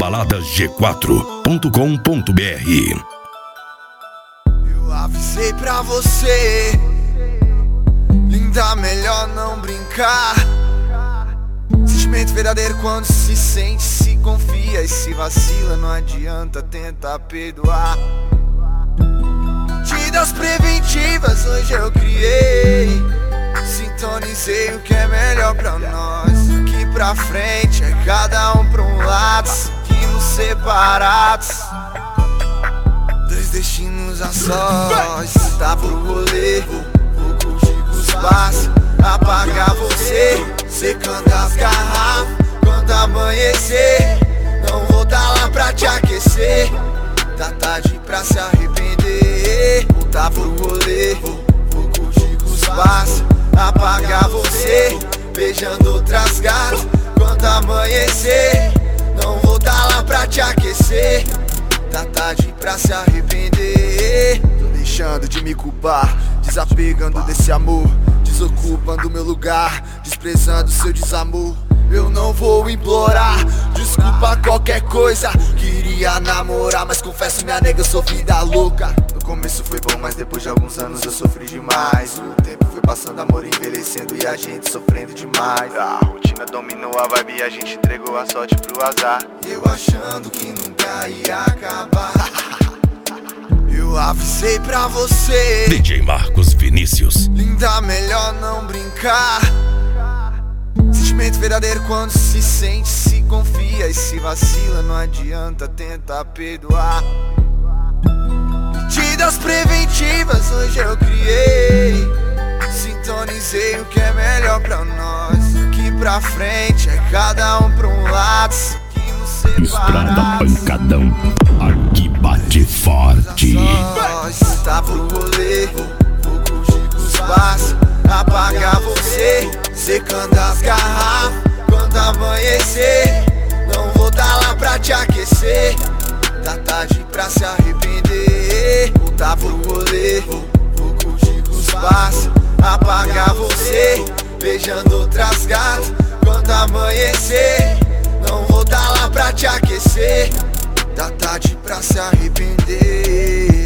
baladasg4.com.br. Eu avisei pra você, linda, melhor não brincar. Sentimento verdadeiro quando se sente, se confia e se vacila, não adianta tentar perdoar. Medidas preventivas hoje eu criei, sintonizei o que é melhor pra nós. Daqui pra frente é cada um pra um lado, seguimos separados, dois destinos a sós. Tá pro rolê, vou curtir com os passos, apagar você, secando as garrafas. Quando amanhecer, não vou tá lá pra te aquecer. Tá tarde pra se arrepender. Voltar pro rolê, vou curtir com os passos, apagar você, beijando outras gatas. Quando amanhecer, não vou tá lá pra te aquecer. Tá tarde pra se arrepender. Tô deixando de me culpar, desapegando desse amor, desocupando meu lugar, desprezando seu desamor. Eu não vou implorar desculpa qualquer coisa, queria namorar, mas confesso, minha nega, eu sou vida louca. No começo foi bom, mas depois de alguns anos eu sofri demais. O tempo foi passando, amor envelhecendo e a gente sofrendo demais. A rotina dominou a vibe e a gente entregou a sorte pro azar. Eu achando que nunca ia acabar. Eu avisei pra você, DJ Marcos Vinícius. linda, melhor não brincar. Sentimento verdadeiro quando se sente, se confia e se vacila, não adianta tentar perdoar. Medidas preventivas hoje eu criei, sintonizei o que é melhor pra nós. Daqui pra frente é cada um pra um lado, seguimos Estrada separados, Pancadão, aqui bate forte. tá pro rolê, vou curtir com os passos, apagar você, secando as garrafas. Quando amanhecer, não vou tá lá pra te aquecer. Tá tarde pra se arrepender. Voltar pro rolê, vou curtir com os passos, apagar você, beijando outras gatas. Quando amanhecer, não vou tá lá pra te aquecer. Tá tarde pra se arrepender.